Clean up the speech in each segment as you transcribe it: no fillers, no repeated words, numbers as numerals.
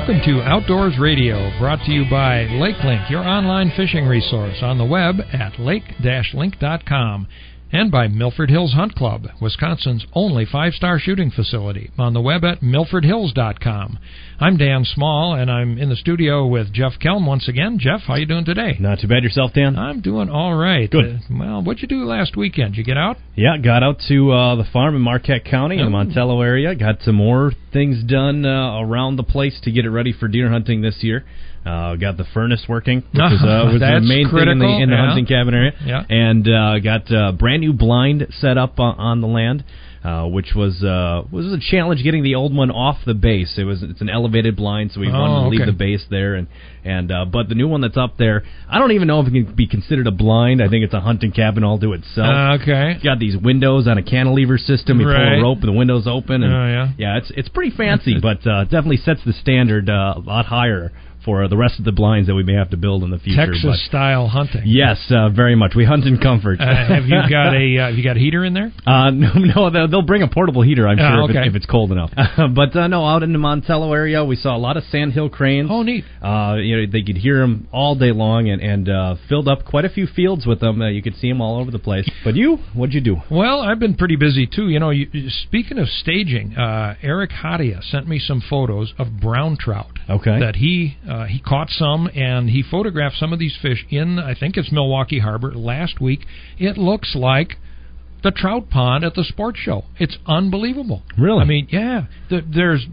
Welcome to Outdoors Radio, brought to you by LakeLink, your online fishing resource on the web at lake-link.com, and by Milford Hills Hunt Club, Wisconsin's only 5-star shooting facility, on the web at milfordhills.com. I'm Dan Small, and I'm in the studio with Jeff Kelm once again. Jeff, how you doing today? Not too bad. Yourself, Dan? I'm doing all right. Good. Well, what'd you do last weekend? Did you get out? Yeah, got out to the farm in Marquette County in the Montello area. Got some more things done around the place to get it ready for deer hunting this year. Got the furnace working, which was the main critical. Thing in the hunting cabin area. Yeah. And got a brand new blind set up on the land, which was a challenge getting the old one off the base. It's an elevated blind, so we wanted to leave the base there. But the new one that's up there, I don't even know if it can be considered a blind. I think it's a hunting cabin all to itself. Okay. It's got these windows on a cantilever system. You pull a rope and the window's open. And, it's pretty fancy, but definitely sets the standard a lot higher for the rest of the blinds that we may have to build in the future. Texas-style hunting. Yes, very much. We hunt in comfort. Have you got a heater in there? No, they'll bring a portable heater, I'm sure, okay. if it's cold enough. But out in the Montello area, we saw a lot of sandhill cranes. Oh, neat. They could hear them all day long and filled up quite a few fields with them. You could see them all over the place. But what'd you do? Well, I've been pretty busy, too. Speaking of staging, Eric Hadia sent me some photos of brown trout. Okay. That he caught some, and he photographed some of these fish in, I think it's Milwaukee Harbor, last week. It looks like the trout pond at the sports show. It's unbelievable. Really? I mean, yeah. There's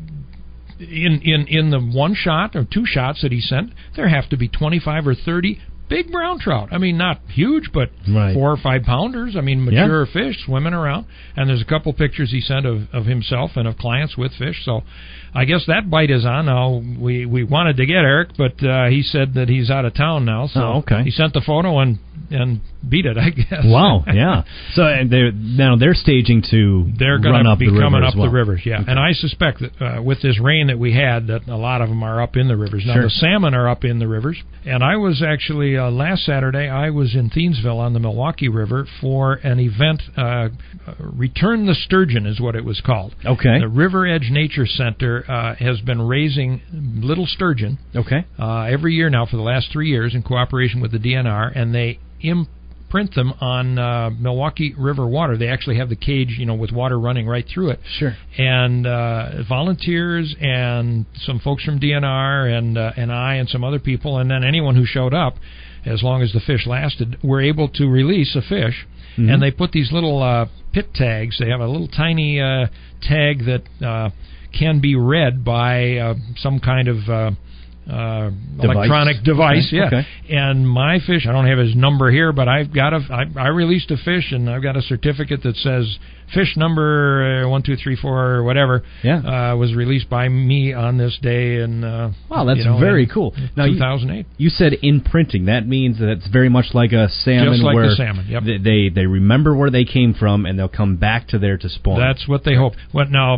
in the one shot or two shots that he sent, there have to be 25 or 30 big brown trout. I mean, not huge, but 4 or 5 pounders. I mean, mature fish swimming around. And there's a couple pictures he sent of himself and of clients with fish. So I guess that bite is on now. We wanted to get Eric, but he said that he's out of town now. So he sent the photo and beat it, I guess. Wow, yeah. So they're staging to they're going to be coming up the rivers, yeah. Okay. And I suspect that with this rain that we had, that a lot of them are up in the rivers. Now, the salmon are up in the rivers. And I was actually, last Saturday, I was in Thiensville on the Milwaukee River for an event, Return the Sturgeon is what it was called. Okay. The River Edge Nature Center has been raising little sturgeon every year now for the last 3 years in cooperation with the DNR, and they imprint them on Milwaukee River water. They actually have the cage, with water running right through it. Sure. And volunteers and some folks from DNR and I and some other people, and then anyone who showed up, as long as the fish lasted, were able to release a fish. Mm-hmm. And they put these little pit tags. They have a little tiny tag that can be read by some kind of electronic device. Okay. And my fish, I don't have his number here, but I released a fish, and I've got a certificate that says fish number 1, 2, 3, 4, or whatever was released by me on this day. And wow, that's very cool. Now, 2008. You said imprinting. That means that it's very much like a salmon. Just like where the salmon. Yep. They remember where they came from, and they'll come back to there to spawn. That's what they hope. Well, now,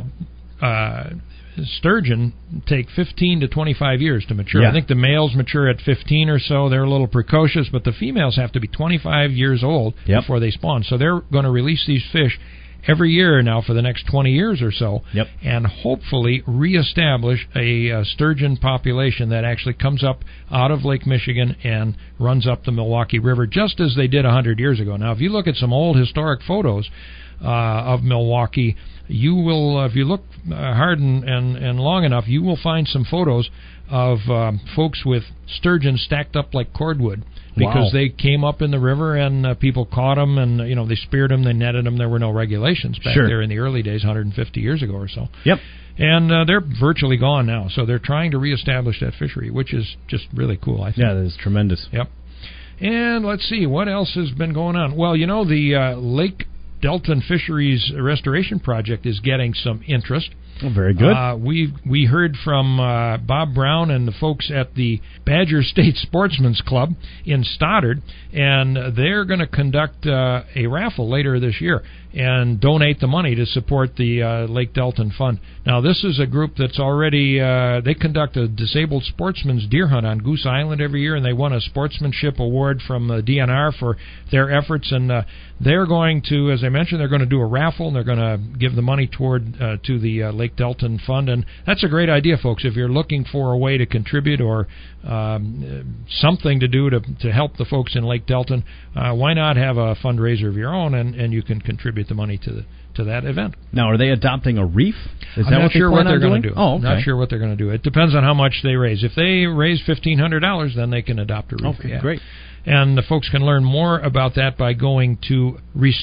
sturgeon take 15 to 25 years to mature. Yeah. I think the males mature at 15 or so. They're a little precocious, but the females have to be 25 years old before they spawn. So they're going to release these fish every year now for the next 20 years or so, and hopefully reestablish a sturgeon population that actually comes up out of Lake Michigan and runs up the Milwaukee River, just as they did 100 years ago. Now, if you look at some old historic photos of Milwaukee, you will, if you look hard and long enough, you will find some photos of folks with sturgeon stacked up like cordwood, because they came up in the river and people caught them, and they speared them, they netted them. There were no regulations back there in the early days, 150 years ago or so. Yep. And they're virtually gone now, so they're trying to reestablish that fishery, which is just really cool, I think. Yeah, that is tremendous. Yep. And let's see, what else has been going on? Well, the Lake Delton Fisheries Restoration Project is getting some interest. Oh, very good. We heard from Bob Brown and the folks at the Badger State Sportsman's Club in Stoddard, and they're going to conduct a raffle later this year. and donate the money to support the Lake Delton Fund. Now, this is a group that's already, they conduct a disabled sportsman's deer hunt on Goose Island every year, and they won a sportsmanship award from DNR for their efforts, and they're going to, as I mentioned, they're going to do a raffle, and they're going to give the money toward to the Lake Delton Fund, and that's a great idea, folks. If you're looking for a way to contribute or something to do to help the folks in Lake Delton, why not have a fundraiser of your own, and you can contribute the money to that event. Now, are they adopting a reef? I'm not sure what they're going to do. Oh, okay. Not sure what they're going to do. It depends on how much they raise. If they raise $1,500, then they can adopt a reef. Okay, great. And the folks can learn more about that by going to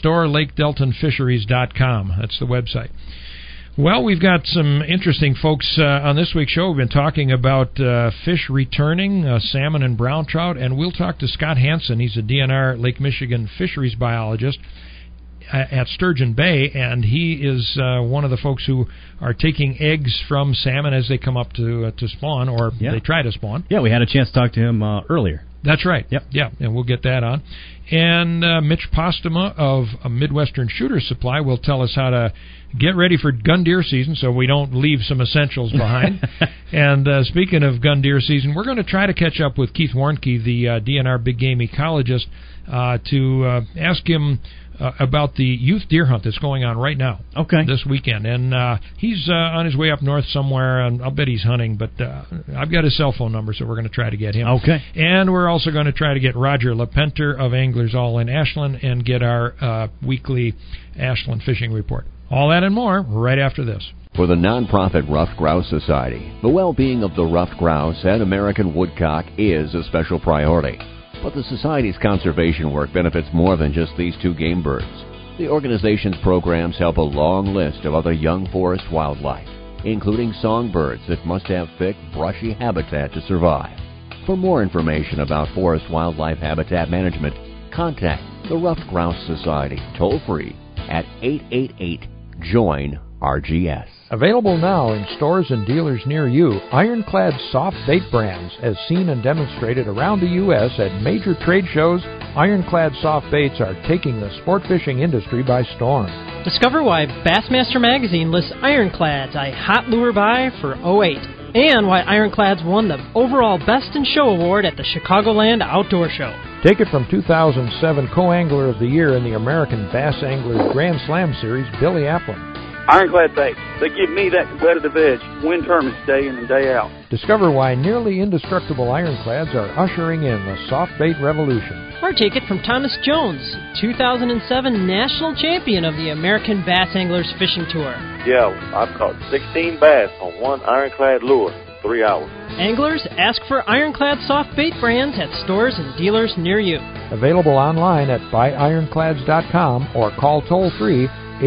RestoreLakeDeltonFisheries.com. That's the website. Well, we've got some interesting folks on this week's show. We've been talking about fish returning, salmon and brown trout, and we'll talk to Scott Hansen. He's a DNR Lake Michigan fisheries biologist at Sturgeon Bay, and he is one of the folks who are taking eggs from salmon as they come up to spawn, or they try to spawn. Yeah, we had a chance to talk to him earlier. That's right. Yep. Yeah, and we'll get that on. And Mitch Postuma of Midwestern Shooter Supply will tell us how to get ready for gun deer season so we don't leave some essentials behind. And speaking of gun deer season, we're going to try to catch up with Keith Warnke, the DNR big game ecologist, to ask him about the youth deer hunt that's going on right now, this weekend. And he's on his way up north somewhere, and I'll bet he's hunting, but I've got his cell phone number, so we're going to try to get him. Okay. And we're also going to try to get Roger LePenter of Anglers All in Ashland and get our weekly Ashland fishing report. All that and more right after this. For the nonprofit Ruffed Grouse Society, the well-being of the ruffed grouse and American woodcock is a special priority. But the Society's conservation work benefits more than just these two game birds. The organization's programs help a long list of other young forest wildlife, including songbirds that must have thick, brushy habitat to survive. For more information about forest wildlife habitat management, contact the Ruffed Grouse Society toll-free at 888-JOIN-RGS. Available now in stores and dealers near you, ironclad soft bait brands, as seen and demonstrated around the U.S. at major trade shows. Ironclad soft baits are taking the sport fishing industry by storm. Discover why Bassmaster Magazine lists ironclads a hot lure buy for 2008, and why ironclads won the overall Best in Show award at the Chicagoland Outdoor Show. Take it from 2007 Co-Angler of the Year in the American Bass Anglers Grand Slam Series, Billy Applin. Ironclad baits, they give me that competitive edge, win tournaments day in and day out. Discover why nearly indestructible ironclads are ushering in the soft bait revolution. Or take it from Thomas Jones, 2007 national champion of the American Bass Anglers Fishing Tour. Yeah, I've caught 16 bass on one ironclad lure in 3 hours. Anglers, ask for ironclad soft bait brands at stores and dealers near you. Available online at buyironclads.com or call toll-free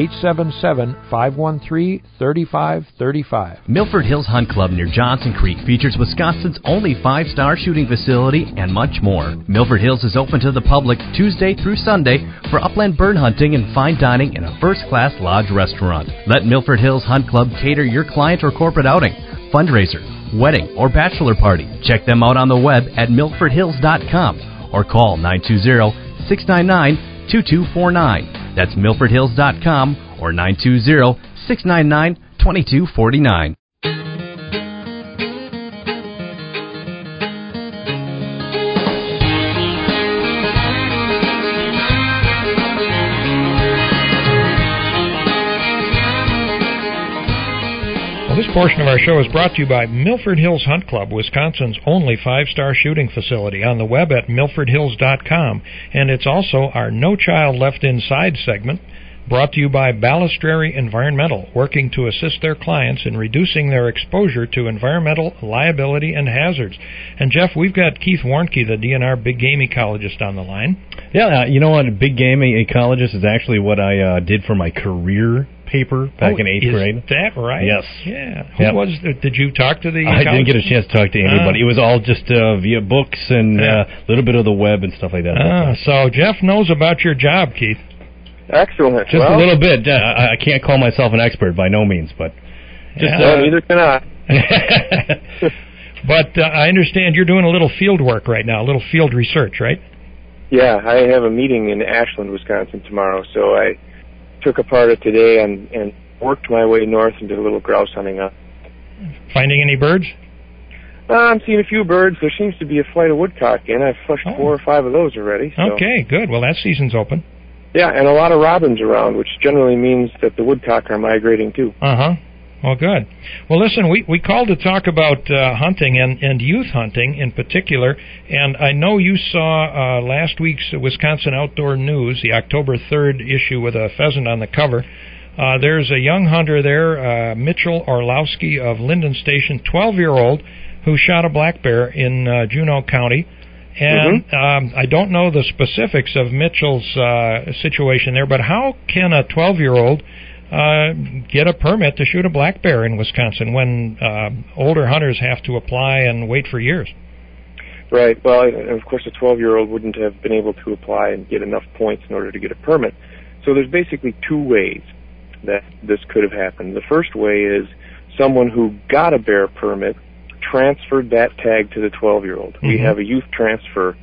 877-513-3535. Milford Hills Hunt Club near Johnson Creek features Wisconsin's only 5-star shooting facility and much more. Milford Hills is open to the public Tuesday through Sunday for upland bird hunting and fine dining in a first-class lodge restaurant. Let Milford Hills Hunt Club cater your client or corporate outing, fundraiser, wedding, or bachelor party. Check them out on the web at milfordhills.com or call 920-699-2249. That's milfordhills.com or 920-699-2249. This portion of our show is brought to you by Milford Hills Hunt Club, Wisconsin's only 5-star shooting facility, on the web at milfordhills.com. And it's also our No Child Left Inside segment, brought to you by Balistrary Environmental, working to assist their clients in reducing their exposure to environmental liability and hazards. And Jeff, we've got Keith Warnke, the DNR big game ecologist, on the line. Yeah, you know what? A big game ecologist is actually what I did for my career paper back in 8th grade. Is that right? Yes. Yeah. Who was? Did you talk to the I didn't get a chance to talk to anybody. It was all just via books and a little bit of the web and stuff like that. So Jeff knows about your job, Keith. Excellent. Just a little bit. I can't call myself an expert by no means, but just neither can I. But I understand you're doing a little field work right now, a little field research, right? Yeah, I have a meeting in Ashland, Wisconsin tomorrow, so I took a part of today and worked my way north and did a little grouse hunting up. Finding any birds? I'm seeing a few birds. There seems to be a flight of woodcock in. I've flushed 4 or 5 of those already. So. Okay, good. Well, that season's open. Yeah, and a lot of robins around, which generally means that the woodcock are migrating too. Well, good. Well, listen, we called to talk about hunting and youth hunting in particular, and I know you saw last week's Wisconsin Outdoor News, the October 3rd issue with a pheasant on the cover. There's a young hunter there, Mitchell Orlowski of Linden Station, 12-year-old, who shot a black bear in Juneau County. And I don't know the specifics of Mitchell's situation there, but how can a 12-year-old get a permit to shoot a black bear in Wisconsin when older hunters have to apply and wait for years? Right. Well, of course, a 12-year-old wouldn't have been able to apply and get enough points in order to get a permit. So there's basically 2 ways that this could have happened. The first way is someone who got a bear permit transferred that tag to the 12-year-old. We have a youth transfer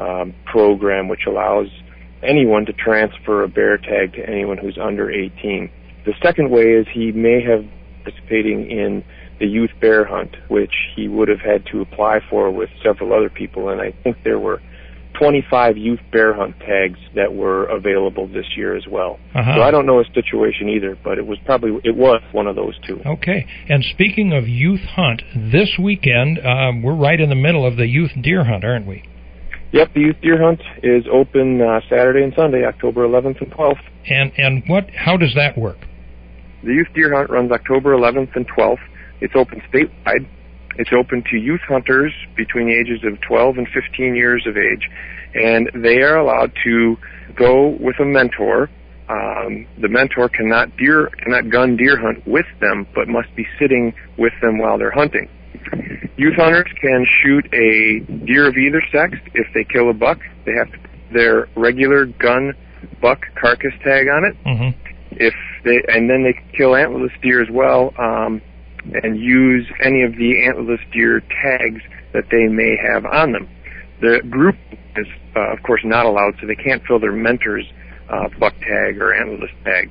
program which allows anyone to transfer a bear tag to anyone who's under 18. The second way is he may have participating in the youth bear hunt, which he would have had to apply for with several other people, and I think there were 25 youth bear hunt tags that were available this year as well. So I don't know his situation either, but it was one of those 2. Okay. And speaking of youth hunt, this weekend we're right in the middle of the youth deer hunt, aren't we? Yep, the youth deer hunt is open Saturday and Sunday, October 11th and 12th. And how does that work? The youth deer hunt runs October 11th and 12th. It's open statewide. It's open to youth hunters between the ages of 12 and 15 years of age, and they are allowed to go with a mentor. The mentor cannot gun deer hunt with them, but must be sitting with them while they're hunting. Youth hunters can shoot a deer of either sex. If they kill a buck, they have to put their regular gun buck carcass tag on it. And then they can kill antlerless deer as well, and use any of the antlerless deer tags that they may have on them. The group is, of course, not allowed, so they can't fill their mentor's buck tag or antlerless tags.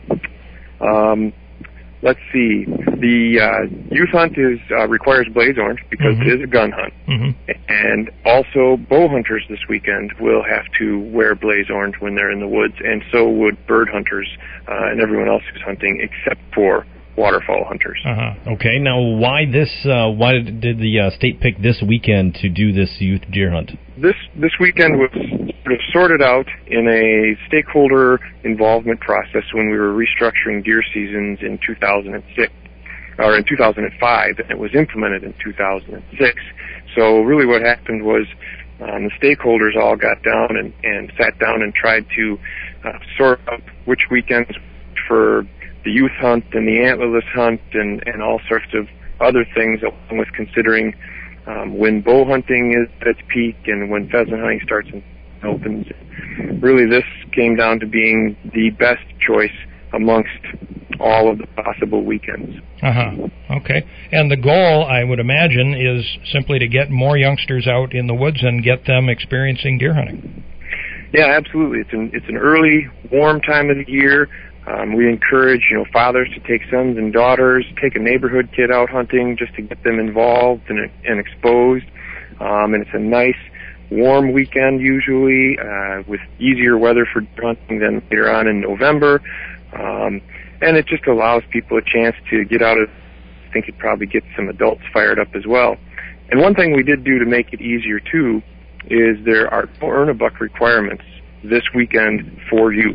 Let's see. The youth hunt requires blaze orange because it is a gun hunt. And also bow hunters this weekend will have to wear blaze orange when they're in the woods, and so would bird hunters and everyone else who's hunting except for waterfowl hunters. Okay, now why this? Why did the state pick this weekend to do this youth deer hunt? This weekend was sort of sorted out in a stakeholder involvement process when we were restructuring deer seasons in 2006 or in 2005, and it was implemented in 2006. So really, what happened was the stakeholders all got down and sat down and tried to sort out which weekends for the youth hunt and the antlerless hunt and all sorts of other things, along with considering when bow hunting is at its peak and when pheasant hunting starts and opens. Really, this came down to being the best choice amongst all of the possible weekends. Okay. And the goal, I would imagine, is simply to get more youngsters out in the woods and get them experiencing deer hunting. Yeah, absolutely. It's an early, warm time of the year. We encourage, fathers to take sons and daughters, take a neighborhood kid out hunting just to get them involved and exposed. And it's a nice, warm weekend usually, with easier weather for hunting than later on in November. And it just allows people a chance to get out of, I think it probably gets some adults fired up as well. And one thing we did do to make it easier too is there are no earn-a-buck requirements this weekend for youth.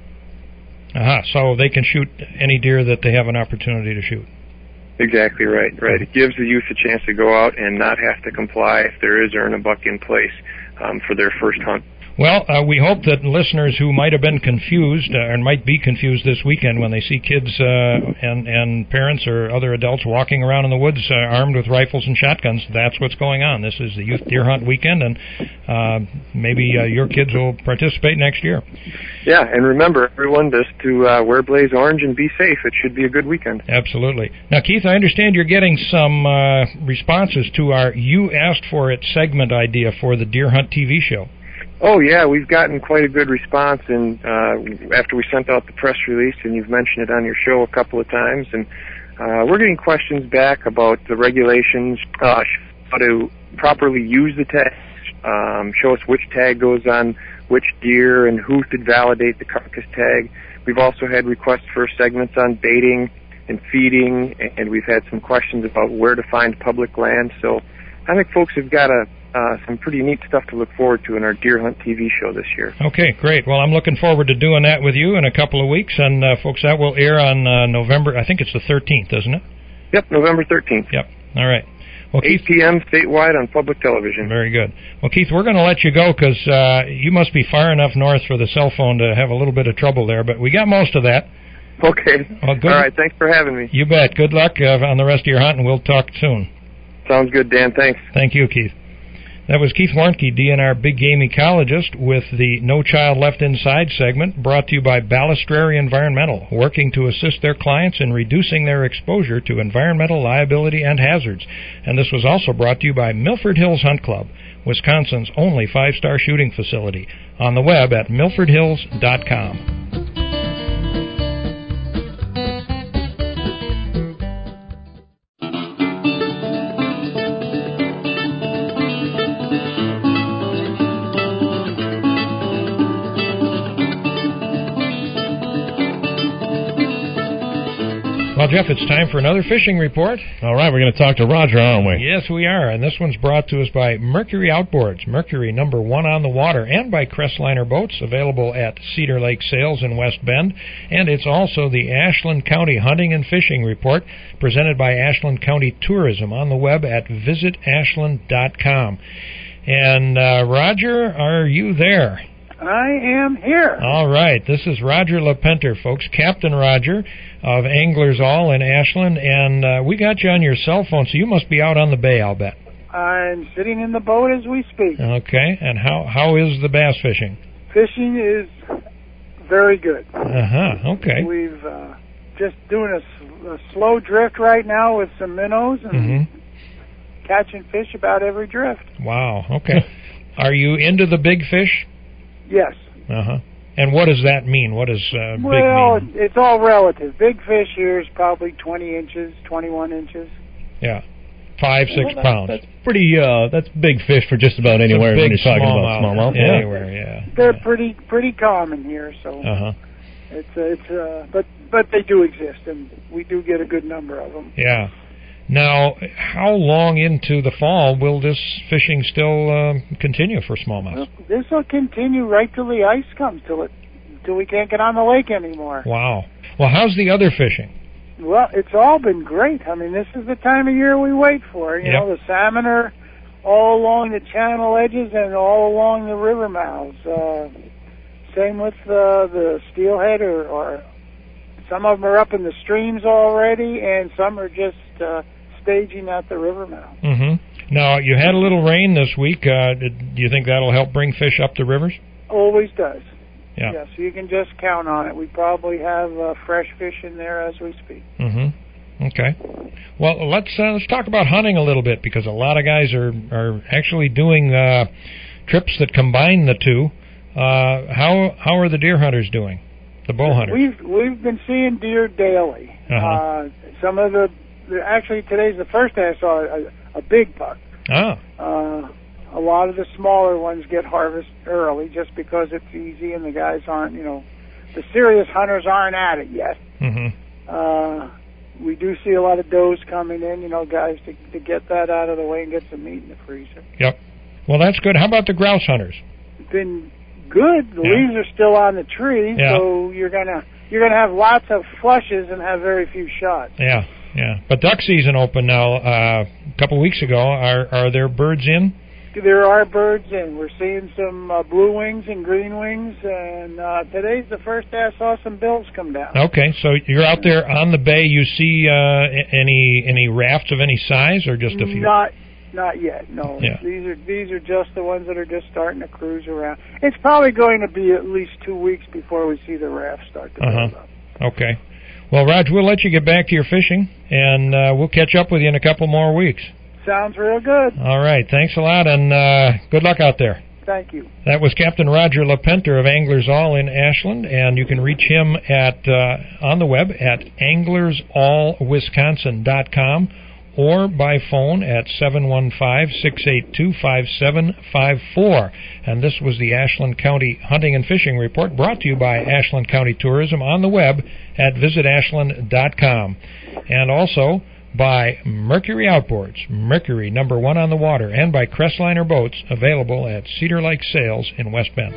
So they can shoot any deer that they have an opportunity to shoot. Exactly right. It gives the youth a chance to go out and not have to comply if there is earn-a-buck in place for their first hunt. Well, we hope that listeners who might have been confused or might be confused this weekend when they see kids and parents or other adults walking around in the woods armed with rifles and shotguns, that's what's going on. This is the Youth Deer Hunt weekend, and maybe your kids will participate next year. Yeah, and remember, everyone, just to wear blaze orange and be safe. It should be a good weekend. Absolutely. Now, Keith, I understand you're getting some responses to our You Asked For It segment idea for the Deer Hunt TV show. Oh, yeah, we've gotten quite a good response, and after we sent out the press release, and you've mentioned it on your show a couple of times, and we're getting questions back about the regulations, how to properly use the tags, show us which tag goes on which deer and who should validate the carcass tag. We've also had requests for segments on baiting and feeding, and we've had some questions about where to find public land. So I think folks have got some pretty neat stuff to look forward to in our Deer Hunt TV show this year. Okay, great. Well, I'm looking forward to doing that with you in a couple of weeks. And, folks, that will air on November, I think it's the 13th, isn't it? Yep, November 13th. Yep, all right. Well, 8 p.m. statewide on public television. Very good. Well, Keith, we're going to let you go because you must be far enough north for the cell phone to have a little bit of trouble there, but we got most of that. Okay. Well, good. All right, thanks for having me. You bet. Good luck on the rest of your hunt, and we'll talk soon. Sounds good, Dan. Thanks. Thank you, Keith. That was Keith Warnke, DNR Big Game Ecologist, with the No Child Left Inside segment, brought to you by Balistrary Environmental, working to assist their clients in reducing their exposure to environmental liability and hazards. And this was also brought to you by Milford Hills Hunt Club, Wisconsin's only 5-star shooting facility, on the web at milfordhills.com. Well, Jeff, it's time for another fishing report. All right, we're going to talk to Roger, aren't we? Yes, we are, and this one's brought to us by Mercury Outboards, Mercury #1 on the water, and by Crestliner Boats, available at Cedar Lake Sales in West Bend. And it's also the Ashland County Hunting and Fishing Report, presented by Ashland County Tourism, on the web at visitashland.com. And, Roger, are you there? I am here. All right. This is Roger LePenter, folks, Captain Roger of Anglers All in Ashland, and we got you on your cell phone, so you must be out on the bay, I'll bet. I'm sitting in the boat as we speak. Okay. And how is the bass fishing? Fishing is very good. Okay. We've just doing a slow drift right now with some minnows and catching fish about every drift. Wow. Okay. Are you into the big fish? Yes. And what does that mean? What does big mean? Well, it's all relative. Big fish here is probably 20 inches, 21 inches. Yeah. 5-6 pounds. That's pretty. That's big fish for just about anywhere when you're talking about smallmouth. Anywhere, yeah. They're pretty common here, so but they do exist, and we do get a good number of them. Yeah. Now, how long into the fall will this fishing still continue for smallmouth? Well, this will continue right till the ice comes, till we can't get on the lake anymore. Wow. Well, how's the other fishing? Well, it's all been great. I mean, this is the time of year we wait for. You know, the salmon are all along the channel edges and all along the river mouths. Same with the steelhead, or some of them are up in the streams already, and some are just staging at the river mouth. Now, you had a little rain this week. Do you think that'll help bring fish up the rivers? Always does. Yeah. Yes, you can just count on it. We probably have fresh fish in there as we speak. Okay. Well, let's talk about hunting a little bit, because a lot of guys are actually doing trips that combine the two. How are the deer hunters doing? The bow hunters? We've been seeing deer daily. Some of actually today's the first day I saw a big buck. A lot of the smaller ones get harvested early just because it's easy and the guys aren't, the serious hunters aren't at it yet. We do see a lot of does coming in, guys to get that out of the way and get some meat in the freezer. Yep. Well, that's good. How about the grouse hunters? Been good. The leaves are still on the tree, so you're gonna have lots of flushes and have very few shots. Yeah. But duck season opened now a couple weeks ago. Are there birds in? There are birds in. We're seeing some blue wings and green wings, and today's the first day I saw some bills come down. Okay, so you're out there on the bay. You see any rafts of any size, or just a few? Not yet. No. Yeah. These are just the ones that are just starting to cruise around. It's probably going to be at least 2 weeks before we see the rafts start to build up. Okay. Well, Raj, we'll let you get back to your fishing, and we'll catch up with you in a couple more weeks. Sounds real good. All right. Thanks a lot, and good luck out there. Thank you. That was Captain Roger LePenter of Anglers All in Ashland, and you can reach him at on the web at anglersallwisconsin.com or by phone at 715-682-5754. And this was the Ashland County Hunting and Fishing Report, brought to you by Ashland County Tourism on the web at visitashland.com. And also by Mercury Outboards, Mercury #1 on the water, and by Crestliner Boats, available at Cedar Lake Sales in West Bend.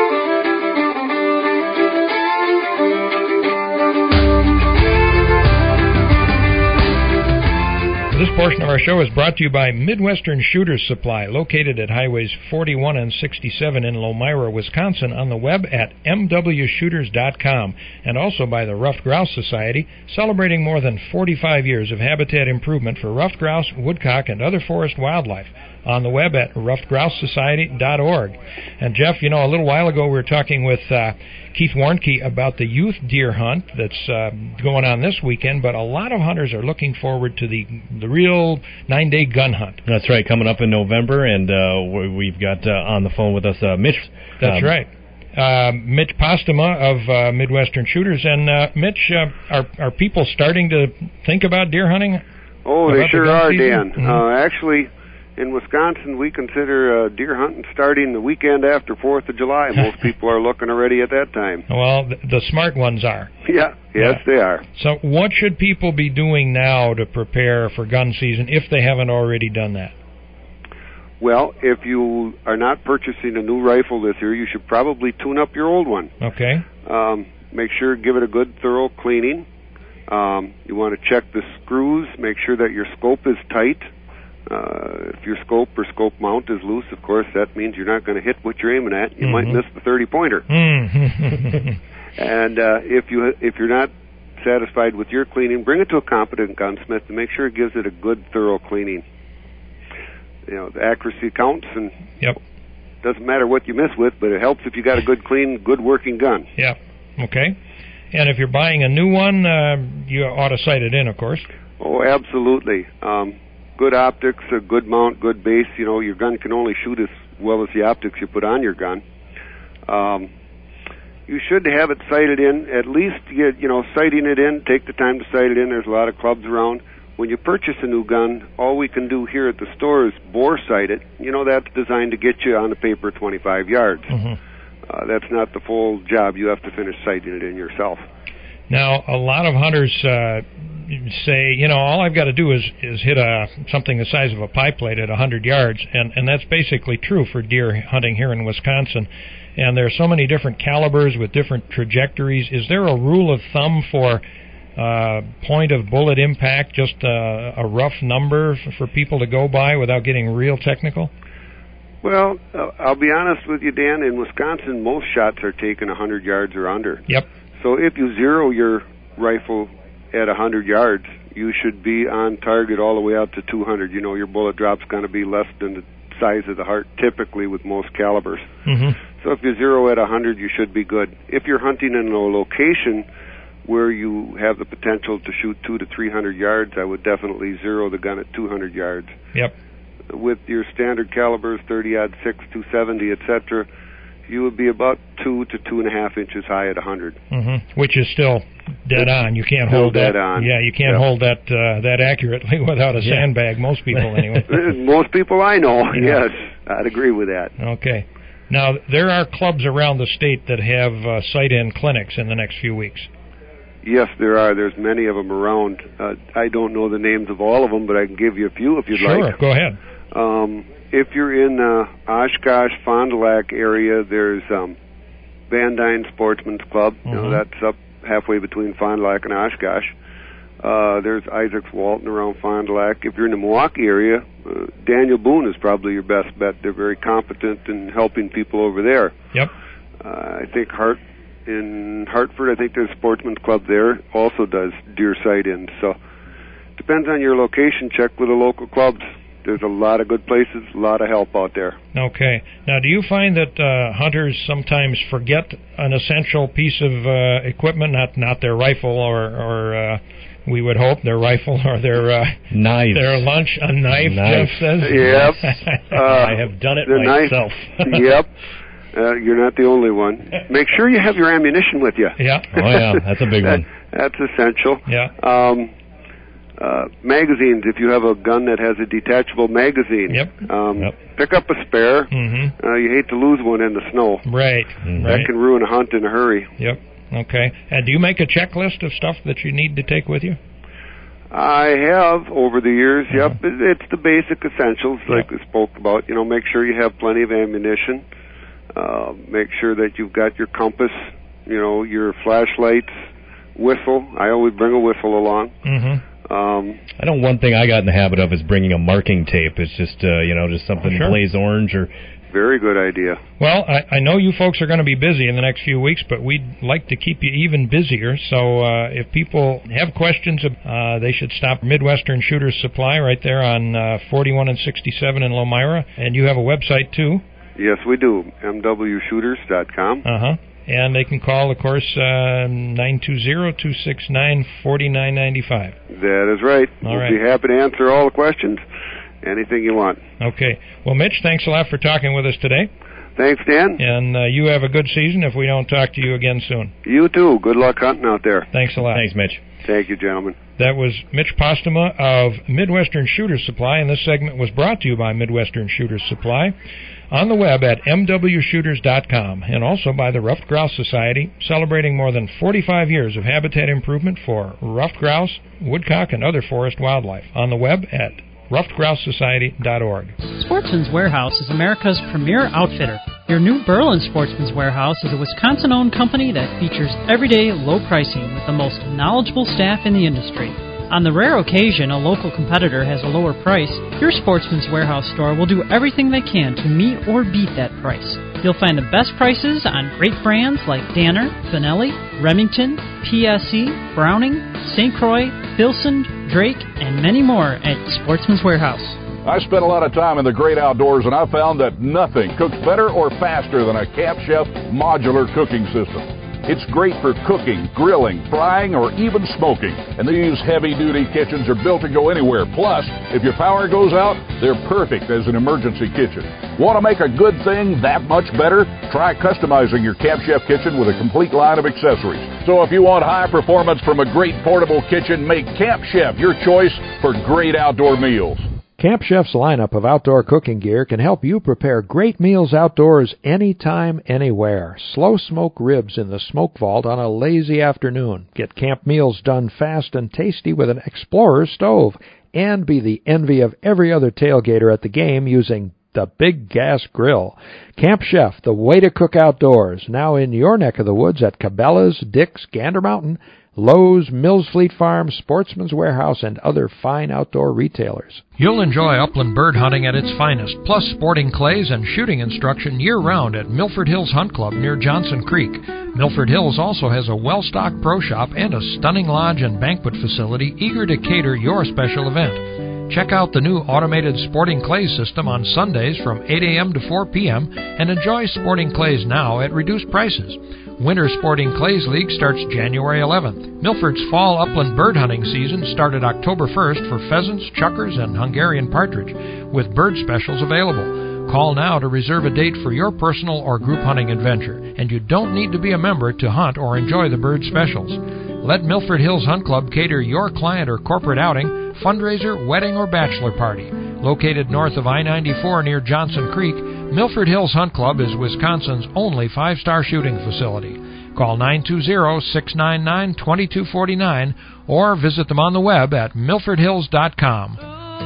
This portion of our show is brought to you by Midwestern Shooters Supply, located at Highways 41 and 67 in Lomira, Wisconsin, on the web at mwshooters.com, and also by the Ruffed Grouse Society, celebrating more than 45 years of habitat improvement for ruffed grouse, woodcock, and other forest wildlife, on the web at ruffedgrousesociety.org. And Jeff, a little while ago we were talking with Keith Warnke about the youth deer hunt that's going on this weekend, but a lot of hunters are looking forward to the real 9-day gun hunt. That's right, coming up in November, and we've got on the phone with us Mitch. That's right. Mitch Postema of Midwestern Shooters. And Mitch, are people starting to think about deer hunting? Oh, they sure are, Dan. Mm-hmm. Actually, in Wisconsin, we consider deer hunting starting the weekend after 4th of July. Most people are looking already at that time. Well, the smart ones are. Yes, they are. So what should people be doing now to prepare for gun season if they haven't already done that? Well, if you are not purchasing a new rifle this year, you should probably tune up your old one. Okay. Make sure, give it a good, thorough cleaning. You want to check the screws, make sure that your scope is tight. If your scope or scope mount is loose, of course, that means you're not going to hit what you're aiming at. You might miss the 30-pointer. And if you're not satisfied with your cleaning, bring it to a competent gunsmith to make sure it gives it a good, thorough cleaning. The accuracy counts, and doesn't matter what you miss with, but it helps if you got a good, clean, good working gun. Yeah. Okay. And if you're buying a new one, you ought to sight it in, of course. Oh, absolutely. Good optics, a good mount, good base. Your gun can only shoot as well as the optics you put on your gun. You should have it sighted in, at least, sighting it in, take the time to sight it in. There's a lot of clubs around. When you purchase a new gun, all we can do here at the store is bore sight it. That's designed to get you on the paper 25 yards. Mm-hmm. That's not the full job. You have to finish sighting it in yourself. Now, a lot of hunters say, all I've got to do is hit something the size of a pie plate at 100 yards, and that's basically true for deer hunting here in Wisconsin. And there are so many different calibers with different trajectories. Is there a rule of thumb for point of bullet impact, just a rough number for people to go by without getting real technical? Well, I'll be honest with you, Dan. In Wisconsin, most shots are taken 100 yards or under. Yep. So if you zero your rifle at 100 yards, you should be on target all the way out to 200. Your bullet drop's going to be less than the size of the heart, typically with most calibers. Mm-hmm. So if you zero at 100, you should be good. If you're hunting in a location where you have the potential to shoot 200 to 300 yards, I would definitely zero the gun at 200 yards. Yep. With your standard calibers, 30-06, 270, etc., you would be about 2 to 2.5 inches high at 100. Mm-hmm. Which is still dead on. You can't hold that on. Yeah, you can't hold that accurately without a sandbag. Most people, anyway. Most people I know. Yes, I'd agree with that. Okay. Now there are clubs around the state that have sight-in clinics in the next few weeks. Yes, there are. There's many of them around. I don't know the names of all of them, but I can give you a few if you'd like. Sure, go ahead. If you're in Oshkosh, Fond du Lac area, there's Van Dyne Sportsman's Club. Mm-hmm. That's up halfway between Fond du Lac and Oshkosh. There's Isaac's Walton around Fond du Lac. If you're in the Milwaukee area, Daniel Boone is probably your best bet. They're very competent in helping people over there. Yep. I think in Hartford, I think there's a Sportsman's Club there, also does deer sight-ins. So depends on your location. Check with the local clubs. There's a lot of good places, a lot of help out there. Okay. Now, do you find that hunters sometimes forget an essential piece of equipment, not their rifle or We would hope their rifle or their knife, their lunch, a knife. Jeff says. Yep. I have done it myself. Yep. You're not the only one. Make sure you have your ammunition with you. Yeah. Oh yeah, that's a big one. That's essential. Yeah. Magazines. If you have a gun that has a detachable magazine, pick up a spare. Mm-hmm. You hate to lose one in the snow. Right. That can ruin a hunt in a hurry. Yep. Okay. And do you make a checklist of stuff that you need to take with you? I have over the years. Yep. It's the basic essentials, like we spoke about. Make sure you have plenty of ammunition. Make sure that you've got your compass. Your flashlights, whistle. I always bring a whistle along. Mm-hmm. I know one thing I got in the habit of is bringing a marking tape. It's just just something blaze orange or. Very good idea. Well, I know you folks are going to be busy in the next few weeks, but we'd like to keep you even busier. So if people have questions, they should stop Midwestern Shooters Supply right there on 41 and 67 in Lomira. And you have a website, too? Yes, we do, mwshooters.com. Uh-huh. And they can call, of course, 920-269-4995. That is right. We'll be happy to answer all the questions. Anything you want. Okay. Well, Mitch, thanks a lot for talking with us today. Thanks, Dan. And you have a good season if we don't talk to you again soon. You too. Good luck hunting out there. Thanks a lot. Thanks, Mitch. Thank you, gentlemen. That was Mitch Postuma of Midwestern Shooters Supply, and this segment was brought to you by Midwestern Shooters Supply on the web at mwshooters.com, and also by the Ruffed Grouse Society, celebrating more than 45 years of habitat improvement for ruffed grouse, woodcock, and other forest wildlife on the web at ruffedgrousesociety.org. Sportsman's Warehouse is America's premier outfitter. Your new Berlin Sportsman's Warehouse is a Wisconsin-owned company that features everyday low pricing with the most knowledgeable staff in the industry. On the rare occasion a local competitor has a lower price, your Sportsman's Warehouse store will do everything they can to meet or beat that price. You'll find the best prices on great brands like Danner, Benelli, Remington, PSE, Browning, St. Croix, Filson, Drake, and many more at Sportsman's Warehouse. I spent a lot of time in the great outdoors, and I found that nothing cooks better or faster than a Camp Chef modular cooking system. It's great for cooking, grilling, frying, or even smoking. And these heavy-duty kitchens are built to go anywhere. Plus, if your power goes out, they're perfect as an emergency kitchen. Want to make a good thing that much better? Try customizing your Camp Chef kitchen with a complete line of accessories. So if you want high performance from a great portable kitchen, make Camp Chef your choice for great outdoor meals. Camp Chef's lineup of outdoor cooking gear can help you prepare great meals outdoors anytime, anywhere. Slow smoke ribs in the smoke vault on a lazy afternoon. Get camp meals done fast and tasty with an Explorer stove. And be the envy of every other tailgater at the game using the big gas grill. Camp Chef, the way to cook outdoors. Now in your neck of the woods at Cabela's, Dick's, Gander Mountain, Lowe's, Mills Fleet Farm, Sportsman's Warehouse, and other fine outdoor retailers. You'll enjoy upland bird hunting at its finest, plus sporting clays and shooting instruction year-round at Milford Hills Hunt Club near Johnson Creek. Milford Hills also has a well-stocked pro shop and a stunning lodge and banquet facility eager to cater your special event. Check out the new automated sporting clays system on Sundays from 8 a.m. to 4 p.m. and enjoy sporting clays now at reduced prices. Winter Sporting Clays League starts January 11th. Milford's fall upland bird hunting season started October 1st for pheasants, chukars, and Hungarian partridge, with bird specials available. Call now to reserve a date for your personal or group hunting adventure, and you don't need to be a member to hunt or enjoy the bird specials. Let Milford Hills Hunt Club cater your client or corporate outing, fundraiser, wedding, or bachelor party. Located north of I-94 near Johnson Creek, Milford Hills Hunt Club is Wisconsin's only 5-star shooting facility. Call 920-699-2249 or visit them on the web at milfordhills.com.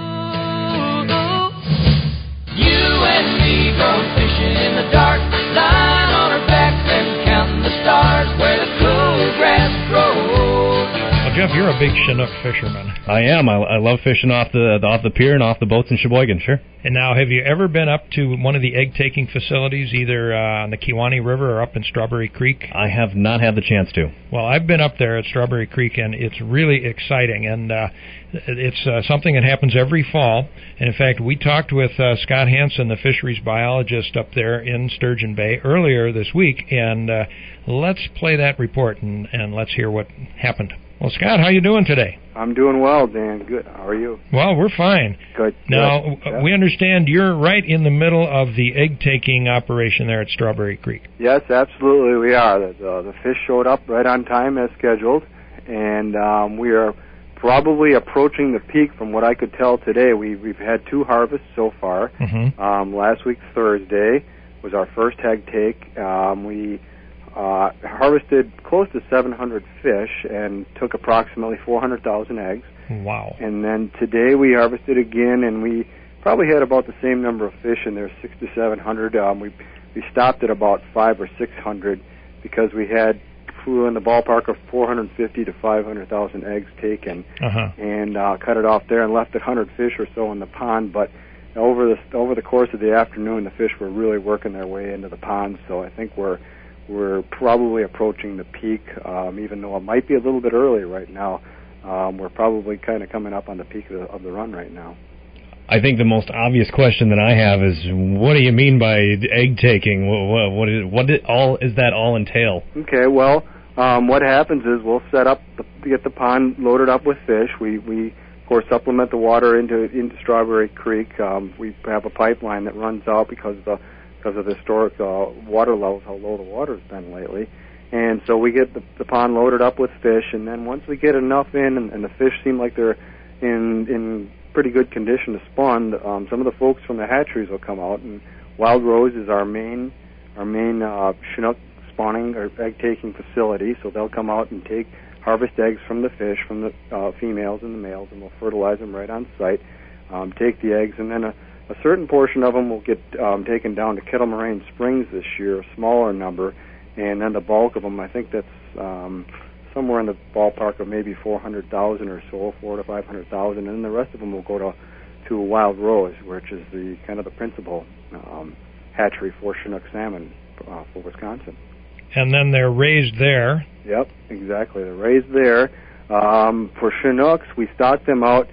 You and me go fishing in the dark, lying on our backs and counting the stars where the cool grass grows. Well, Jeff, you're a big Chinook fisherman. I am. I love fishing off the pier and off the boats in Sheboygan, sure. And now, have you ever been up to one of the egg-taking facilities, either on the Kewanee River or up in Strawberry Creek? I have not had the chance to. Well, I've been up there at Strawberry Creek, and it's really exciting. And it's something that happens every fall. And, in fact, we talked with Scott Hansen, the fisheries biologist up there in Sturgeon Bay, earlier this week. And let's play that report, and let's hear what happened. Well, Scott, how you doing today? I'm doing well, Dan. Good. How are you? Well, we're fine. Good. Now, we understand you're right in the middle of the egg-taking operation there at Strawberry Creek. Yes, absolutely we are. The fish showed up right on time as scheduled, and we are probably approaching the peak from what I could tell today. We've had 2 harvests so far. Mm-hmm. Last week, Thursday, was our first egg take. We harvested close to 700 fish and took approximately 400,000 eggs. Wow. And then today we harvested again, and we probably had about the same number of fish in there, 600 to 700. We stopped at about 500 or 600 because we were in the ballpark of 450 to 500,000 eggs taken, and cut it off there and left 100 fish or so in the pond. But over the course of the afternoon, the fish were really working their way into the pond. So I think we're probably approaching the peak, even though it might be a little bit early right now. We're probably kind of coming up on the peak of the run right now. I think the most obvious question that I have is, what do you mean by egg taking? What does that all entail? Okay, well, what happens is we'll set up, get the pond loaded up with fish. We of course supplement the water into Strawberry Creek. We have a pipeline that runs out because of the historic water levels, how low the water's been lately. And so we get the pond loaded up with fish, and then once we get enough in, and the fish seem like they're in pretty good condition to spawn, some of the folks from the hatcheries will come out, and Wild Rose is our main Chinook spawning or egg-taking facility, so they'll come out and harvest eggs from the fish, from the females and the males, and we'll fertilize them right on site, take the eggs, and then a certain portion of them will get taken down to Kettle Moraine Springs this year, a smaller number, and then the bulk of them, I think that's somewhere in the ballpark of maybe 400,000 or so, 400,000 to 500,000, and then the rest of them will go to Wild Rose, which is the kind of the principal hatchery for Chinook salmon for Wisconsin. And then they're raised there. Yep, exactly. They're raised there. For Chinooks, we stock them out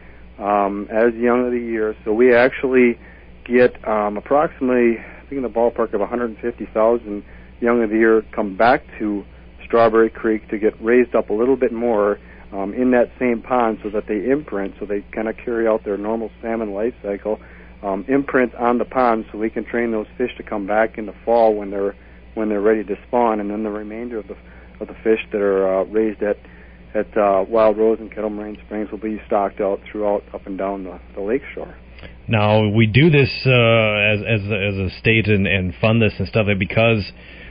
as young of the year, so we actually get approximately, I think in the ballpark of 150,000 young of the year come back to Strawberry Creek to get raised up a little bit more in that same pond so that they imprint, so they kind of carry out their normal salmon life cycle, imprint on the pond so we can train those fish to come back in the fall when they're ready to spawn, and then the remainder of the fish that are raised at Wild Rose and Kettle Moraine Springs will be stocked out throughout up and down the lake shore. Now, we do this as a state and fund this and stuff because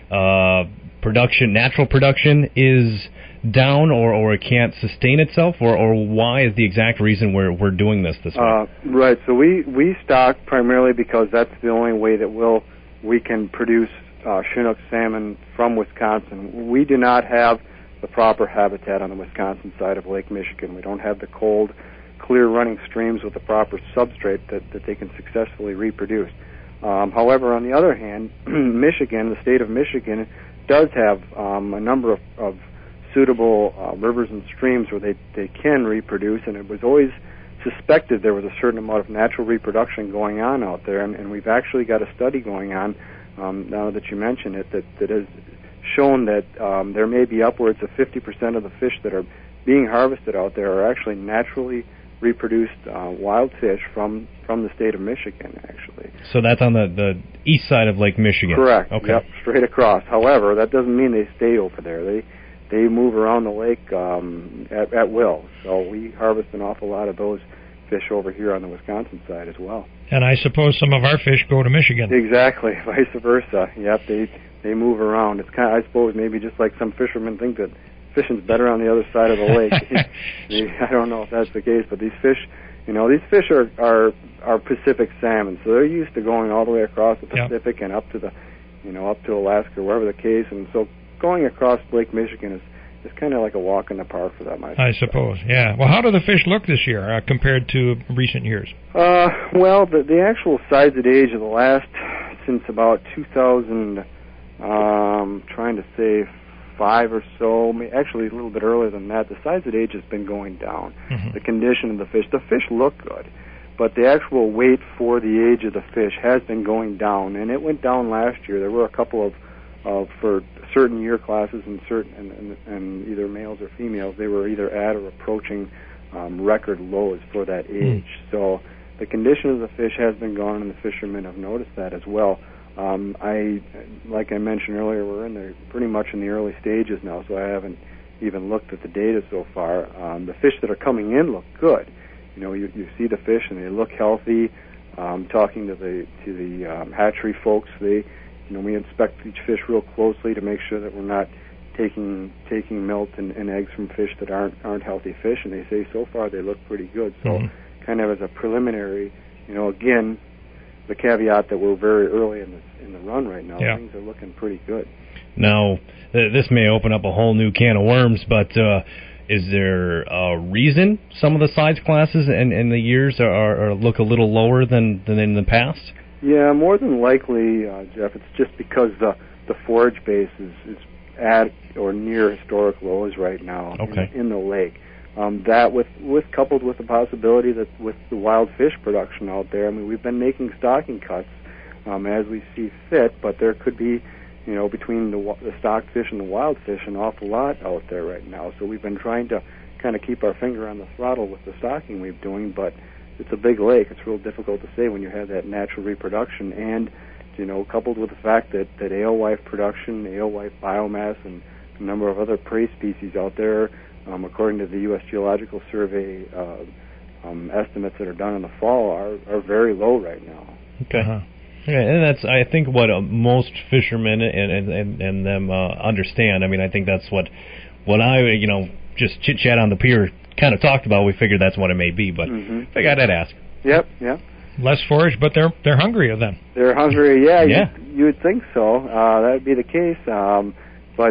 natural production is down or it can't sustain itself, or why is the exact reason we're doing this way? Right. So we stock primarily because that's the only way that we can produce Chinook salmon from Wisconsin. We do not have the proper habitat on the Wisconsin side of Lake Michigan. We don't have the cold, clear running streams with the proper substrate that they can successfully reproduce. However, on the other hand, Michigan, the state of Michigan, does have a number of suitable rivers and streams where they can reproduce, and it was always suspected there was a certain amount of natural reproduction going on out there, and we've actually got a study going on, now that you mention it, that has shown that there may be upwards of 50% of the fish that are being harvested out there are actually naturally reproduced wild fish from the state of Michigan, actually. So that's on the east side of Lake Michigan? Correct. Okay. Yep, straight across. However, that doesn't mean they stay over there. They move around the lake at will. So we harvest an awful lot of those fish over here on the Wisconsin side as well. And I suppose some of our fish go to Michigan. Exactly, vice versa. Yep, they move around. It's kind of, I suppose, maybe just like some fishermen think that fishing's better on the other side of the lake. I don't know if that's the case, but these fish are Pacific salmon, so they're used to going all the way across the Pacific and up to Alaska, wherever the case. And so going across Lake Michigan is kind of like a walk in the park for them, I suppose. Yeah. Well, how do the fish look this year compared to recent years? Well, the actual size and age of the last, since about 2000, trying to say 5 or so, actually a little bit earlier than that, the size and age has been going down. Mm-hmm. The condition of the fish look good, but the actual weight for the age of the fish has been going down, and it went down last year. There were a couple for certain year classes and either males or females, they were either at or approaching record lows for that age. So the condition of the fish has been gone, and the fishermen have noticed that as well. Like I mentioned earlier, we're pretty much in the early stages now, so I haven't even looked at the data so far. The fish that are coming in look good. You see the fish and they look healthy. Talking to the hatchery folks, we inspect each fish real closely to make sure that we're not taking milk and eggs from fish that aren't healthy fish, and they say so far they look pretty good. So kind of as a preliminary, again, the caveat that we're very early in the run right now, things are looking pretty good. Now, this may open up a whole new can of worms, but is there a reason some of the size classes and the years are look a little lower than in the past? Yeah, more than likely, Jeff, it's just because the forage base is at or near historic lows right now in the lake. That with coupled with the possibility that with the wild fish production out there, I mean, we've been making stocking cuts as we see fit, but there could be, between the stocked fish and the wild fish, an awful lot out there right now. So we've been trying to kind of keep our finger on the throttle with the stocking we're doing, but it's a big lake. It's real difficult to say when you have that natural reproduction, and coupled with the fact that alewife production, alewife biomass, and a number of other prey species out there, according to the U.S. Geological Survey estimates that are done in the fall, are very low right now. Okay. Yeah, and that's, I think, what most fishermen and them understand. I mean, I think that's what I, just chit-chat on the pier kind of talked about. We figured that's what it may be, but I figured I'd ask. Yep. Less forage, but they're hungrier then. They're hungrier, yeah. You would think so. That would be the case. But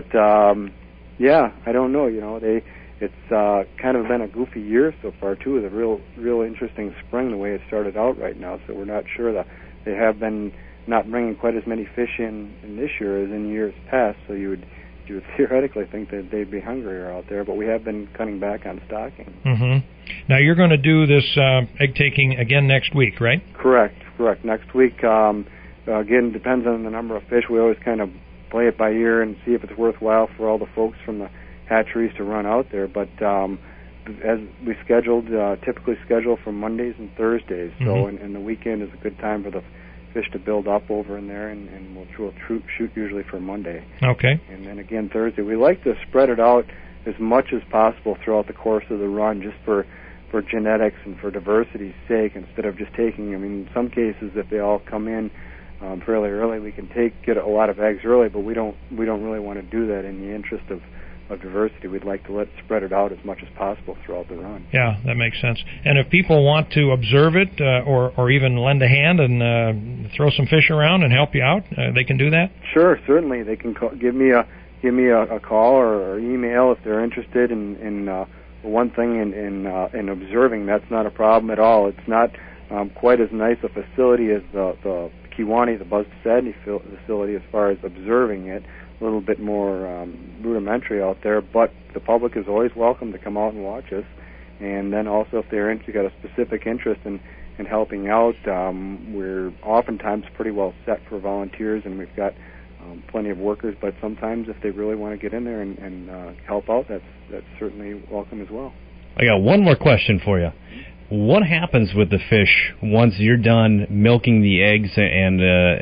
I don't know. It's kind of been a goofy year so far too, with a real interesting spring the way it started out right now. So we're not sure that they have been not bringing quite as many fish in this year as in years past. So you would theoretically think that they'd be hungrier out there, but we have been cutting back on stocking. Now you're going to do this egg taking again next week, right? Correct. Next week, again, depends on the number of fish. We always kind of play it by ear and see if it's worthwhile for all the folks from the hatcheries to run out there. But as we typically schedule for Mondays and Thursdays. So and the weekend is a good time for the fish to build up over in there, and we'll shoot usually for Monday. Okay. And then again Thursday. We like to spread it out as much as possible throughout the course of the run, just for genetics and for diversity's sake, instead of just taking. I mean, in some cases, if they all come in fairly early, we can get a lot of eggs early, but we don't really want to do that in the interest of diversity. We'd like to spread it out as much as possible throughout the run. Yeah, that makes sense. And if people want to observe it or even lend a hand and throw some fish around and help you out, they can do that? Sure, certainly. They can give me a call or email if they're interested in one thing in observing. That's not a problem at all. It's not quite as nice a facility as the Kewaunee, the Buzz Sadney facility, as far as observing it. A little bit more rudimentary out there, but the public is always welcome to come out and watch us. And then also, if they're got a specific interest in helping out, we're oftentimes pretty well set for volunteers, and we've got plenty of workers. But sometimes, if they really want to get in there and help out, that's certainly welcome as well. I got one more question for you. What happens with the fish once you're done milking the eggs and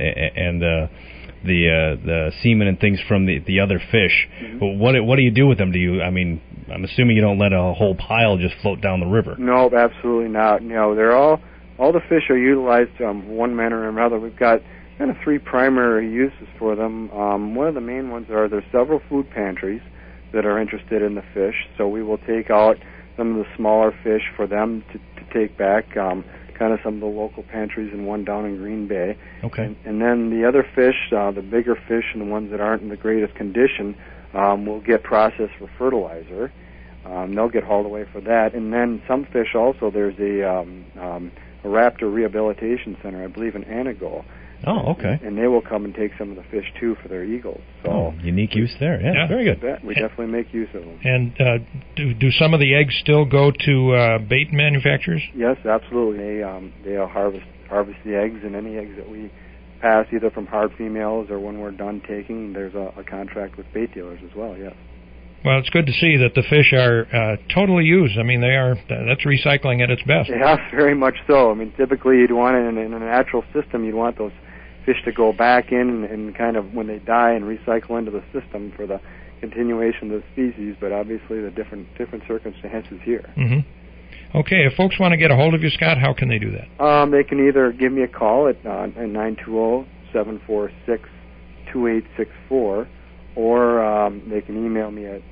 the semen and things from the other fish? What do you do with them? I'm assuming you don't let a whole pile just float down the river. No, absolutely not. They're all the fish are utilized one manner or another. We've got kind of three primary uses for them. One of the main ones are there's several food pantries that are interested in the fish, so we will take out some of the smaller fish for them to take back. Kind of some of the local pantries and one down in Green Bay. Okay. And then the other fish, the bigger fish and the ones that aren't in the greatest condition, will get processed for fertilizer. They'll get hauled away for that. And then some fish also, there's a raptor rehabilitation center, I believe, in Anago. Oh, okay. And they will come and take some of the fish, too, for their eagles. So unique use there. Yeah, very good. We definitely make use of them. And do some of the eggs still go to bait manufacturers? Yes, absolutely. They'll harvest the eggs, and any eggs that we past, either from hard females or when we're done taking, there's a contract with bait dealers as well, yes. Well, it's good to see that the fish are totally used. I mean, that's recycling at its best. Yeah, very much so. I mean, typically you'd want it in a natural system, you'd want those fish to go back in and kind of, when they die, and recycle into the system for the continuation of the species, but obviously the different circumstances here. Mm-hmm. Okay, if folks want to get a hold of you, Scott, how can they do that? They can either give me a call at 920-746-2864, or they can email me at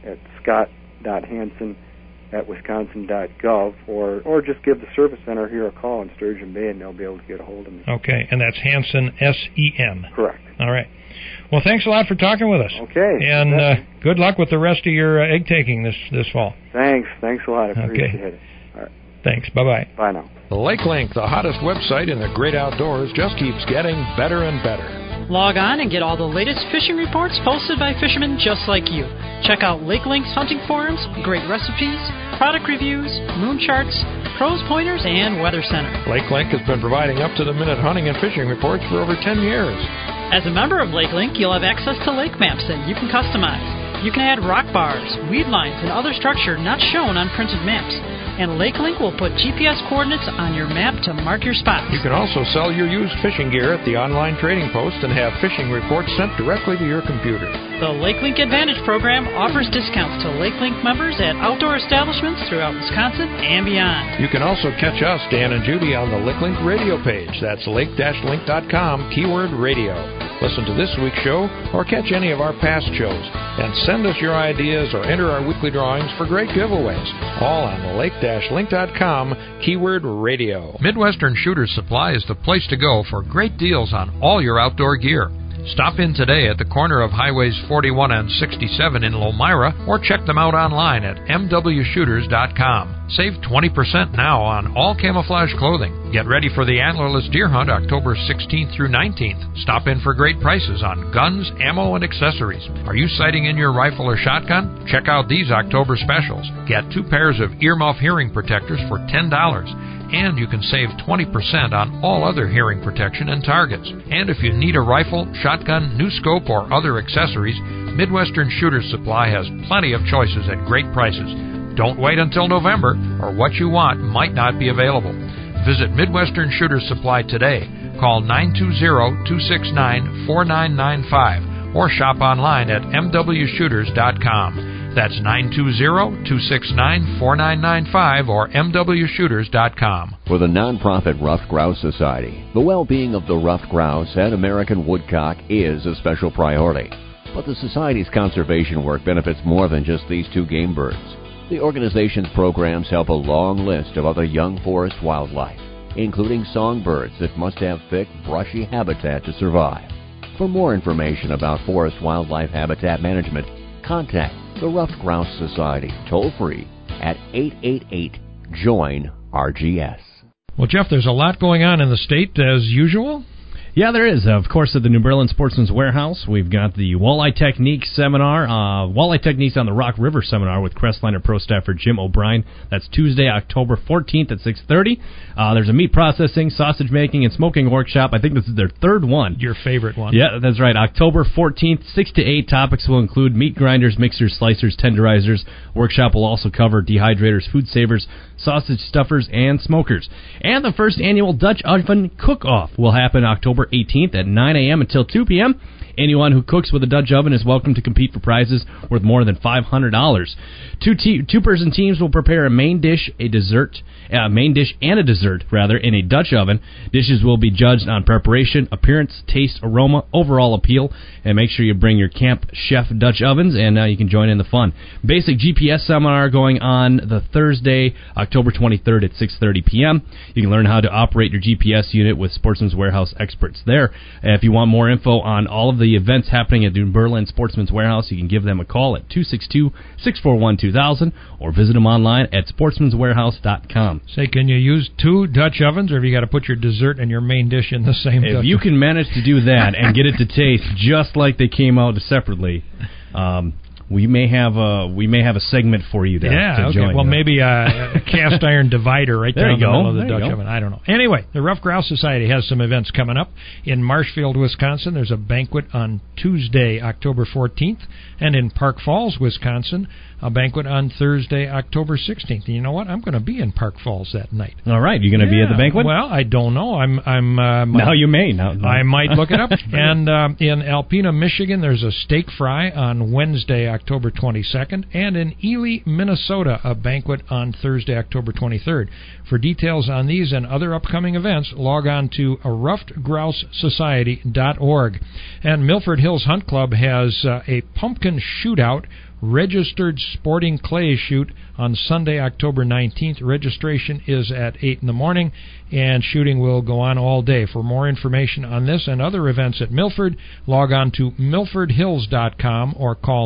scott.hansen@wisconsin.gov, or just give the service center here a call in Sturgeon Bay, and they'll be able to get a hold of me. Okay, and that's Hansen, S-E-N. Correct. All right. Well, thanks a lot for talking with us. Okay. And good luck with the rest of your egg taking this fall. Thanks a lot. I appreciate it. All right. Thanks. Bye-bye. Bye now. Lake Link, the hottest website in the great outdoors, just keeps getting better and better. Log on and get all the latest fishing reports posted by fishermen just like you. Check out Lake Link's hunting forums, great recipes, product reviews, moon charts, pros pointers, and weather center. Lake Link has been providing up-to-the-minute hunting and fishing reports for over 10 years. As a member of Lake Link, you'll have access to lake maps that you can customize. You can add rock bars, weed lines, and other structure not shown on printed maps. And Lake Link will put GPS coordinates on your map to mark your spots. You can also sell your used fishing gear at the online trading post and have fishing reports sent directly to your computer. The Lake Link Advantage program offers discounts to Lake Link members at outdoor establishments throughout Wisconsin and beyond. You can also catch us, Dan and Judy, on the Lake Link radio page. That's lake-link.com, keyword radio. Listen to this week's show or catch any of our past shows. And send us your ideas or enter our weekly drawings for great giveaways. All on the lake-link.com, keyword radio. Midwestern Shooter's Supply is the place to go for great deals on all your outdoor gear. Stop in today at the corner of Highways 41 and 67 in Lomira, or check them out online at mwshooters.com. Save 20% now on all camouflage clothing. Get ready for the antlerless deer hunt October 16th through 19th. Stop in for great prices on guns, ammo, and accessories. Are you sighting in your rifle or shotgun? Check out these October specials. Get 2 pairs of earmuff hearing protectors for $10. And you can save 20% on all other hearing protection and targets. And if you need a rifle, shotgun, new scope, or other accessories, Midwestern Shooter's Supply has plenty of choices at great prices. Don't wait until November, or what you want might not be available. Visit Midwestern Shooter's Supply today. Call 920-269-4995 or shop online at mwshooters.com. That's 920-269-4995 or mwshooters.com. For the nonprofit Ruffed Grouse Society, the well-being of the ruffed grouse and American woodcock is a special priority. But the Society's conservation work benefits more than just these 2 game birds. The organization's programs help a long list of other young forest wildlife, including songbirds that must have thick, brushy habitat to survive. For more information about forest wildlife habitat management, contact the Ruffed Grouse Society, toll-free at 888-JOIN-RGS. Well, Jeff, there's a lot going on in the state as usual. Yeah, there is. Of course, at the New Berlin Sportsman's Warehouse, we've got the Walleye Techniques Seminar, Walleye Techniques on the Rock River Seminar with Crestliner Pro staffer Jim O'Brien. That's Tuesday, October 14th at 6:30. There's a meat processing, sausage making, and smoking workshop. I think this is their 3rd one. Your favorite one. Yeah, that's right. October 14th, 6 to 8. Topics will include meat grinders, mixers, slicers, tenderizers. Workshop will also cover dehydrators, food savers, sausage stuffers, and smokers. And the first annual Dutch Oven Cook-Off will happen October 18th at 9 a.m. until 2 p.m. Anyone who cooks with a Dutch oven is welcome to compete for prizes worth more than $500. Two-person teams will prepare a main dish and a dessert, in a Dutch oven. Dishes will be judged on preparation, appearance, taste, aroma, overall appeal, and make sure you bring your Camp Chef Dutch ovens, and you can join in the fun. Basic GPS seminar going on the Thursday, October 23rd at 6:30 p.m. You can learn how to operate your GPS unit with Sportsman's Warehouse experts there. If you want more info on all of the events happening at New Berlin Sportsman's Warehouse, you can give them a call at 262-641-2000 or visit them online at sportsmanswarehouse.com. Say, can you use 2 Dutch ovens, or have you got to put your dessert and your main dish in the same If Dutch you can manage to do that and get it to taste just like they came out separately, we may have a segment for you to join. Well, maybe a cast iron divider right there in the middle of the Dutch oven. I don't know. Anyway, the Ruffed Grouse Society has some events coming up. In Marshfield, Wisconsin, there's a banquet on Tuesday, October 14th, and in Park Falls, Wisconsin, a banquet on Thursday, October 16th. And you know what? I'm going to be in Park Falls that night. All right, you're going to be at the banquet? Well, I don't know. Now you may. I might look it up. And in Alpena, Michigan, there's a steak fry on Wednesday, October 22nd, and in Ely, Minnesota, a banquet on Thursday, October 23rd. For details on these and other upcoming events, log on to ruffedgrousesociety.org. And Milford Hills Hunt Club has a pumpkin shootout registered sporting clay shoot on Sunday, October 19th. Registration is at 8 in the morning, and shooting will go on all day. For more information on this and other events at Milford, log on to milfordhills.com or call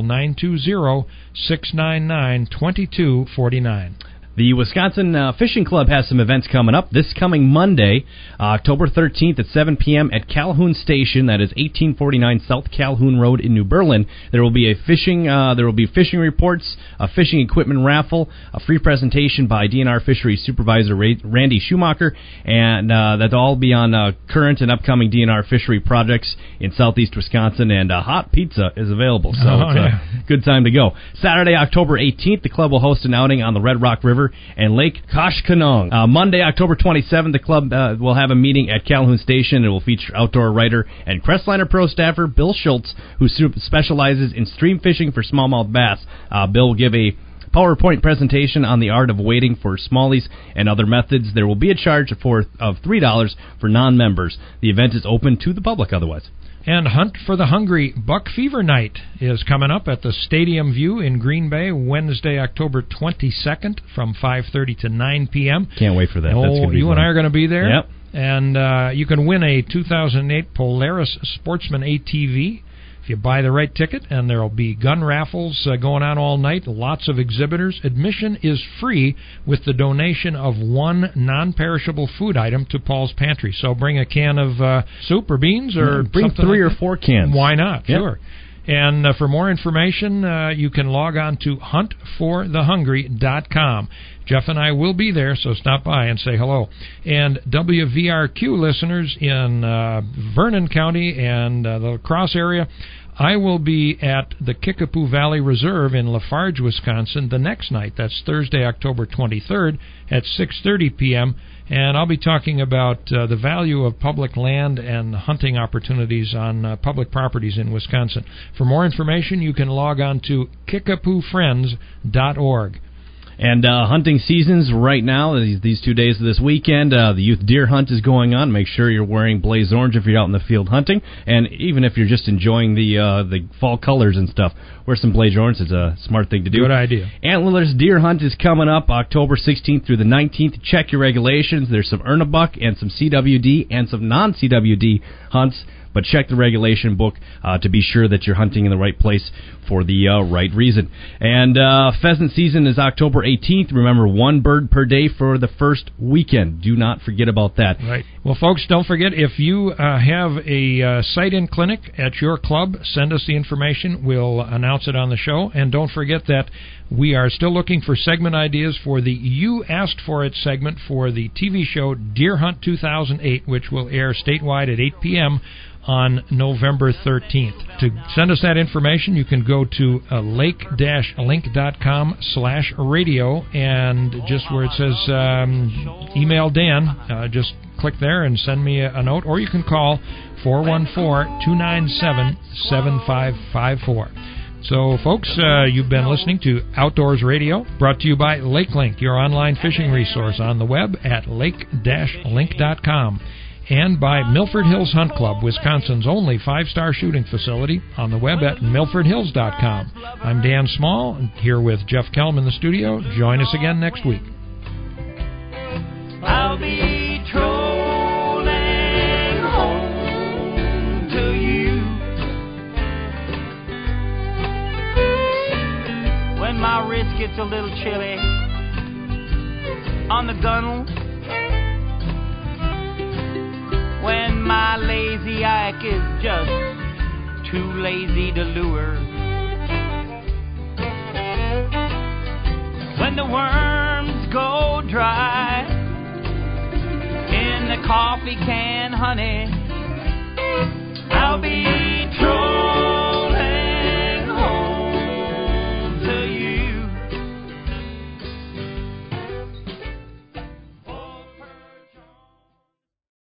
920-699-2249. The Wisconsin Fishing Club has some events coming up this coming Monday, October 13th at 7 p.m. at Calhoun Station. That is 1849 South Calhoun Road in New Berlin. There will be fishing reports, a fishing equipment raffle, a free presentation by DNR Fisheries Supervisor Randy Schumacher, and that'll all be on current and upcoming DNR fishery projects in southeast Wisconsin. And hot pizza is available, so it's a good time to go. Saturday, October 18th, the club will host an outing on the Red Rock River and Lake Koshkonong. Monday, October 27th, the club will have a meeting at Calhoun Station. It will feature outdoor writer and Crestliner Pro staffer Bill Schultz, who specializes in stream fishing for smallmouth bass. Bill will give a PowerPoint presentation on the art of wading for smallies and other methods. There will be a charge of $3 for non-members. The event is open to the public otherwise. And Hunt for the Hungry Buck Fever Night is coming up at the Stadium View in Green Bay, Wednesday, October 22nd from 5:30 to 9 p.m. Can't wait for that. That's gonna be you fun. and I are going to be there. Yep. And you can win a 2008 Polaris Sportsman ATV if you buy the right ticket, and there will be gun raffles going on all night, lots of exhibitors. Admission is free with the donation of one non-perishable food item to Paul's Pantry. So bring a can of soup or beans or bring 3 or 4 cans. Why not? Yep. Sure. And for more information, you can log on to huntforthehungry.com. Jeff and I will be there, so stop by and say hello. And WVRQ listeners in Vernon County and the La Crosse area, I will be at the Kickapoo Valley Reserve in Lafarge, Wisconsin, the next night. That's Thursday, October 23rd at 6:30 p.m., and I'll be talking about the value of public land and hunting opportunities on public properties in Wisconsin. For more information, you can log on to kickapoofriends.org. And hunting seasons right now, these 2 days of this weekend, the youth deer hunt is going on. Make sure you're wearing blaze orange if you're out in the field hunting. And even if you're just enjoying the fall colors and stuff, wear some blaze orange. It's a smart thing to do. Good idea. Antlerless deer hunt is coming up October 16th through the 19th. Check your regulations. There's some earn-a-buck and some CWD and some non-CWD hunts. But check the regulation book to be sure that you're hunting in the right place for the right reason. And pheasant season is October 18th. Remember, 1 bird per day for the first weekend. Do not forget about that. Right. Well, folks, don't forget, if you have a sight-in clinic at your club, send us the information. We'll announce it on the show. And don't forget that we are still looking for segment ideas for the You Asked For It segment for the TV show Deer Hunt 2008, which will air statewide at 8 p.m., on November 13th. To send us that information, you can go to lake-link.com/radio, and just where it says email Dan, just click there and send me a note, or you can call 414-297-7554. So, folks, you've been listening to Outdoors Radio, brought to you by LakeLink, your online fishing resource on the web at lake-link.com. And by Milford Hills Hunt Club, Wisconsin's only 5-star shooting facility, on the web at milfordhills.com. I'm Dan Small, here with Jeff Kelm in the studio. Join us again next week. I'll be trolling home to you when my wrist gets a little chilly on the gunnel, when my lazy Ike is just too lazy to lure. when the worms go dry, in the coffee can, honey,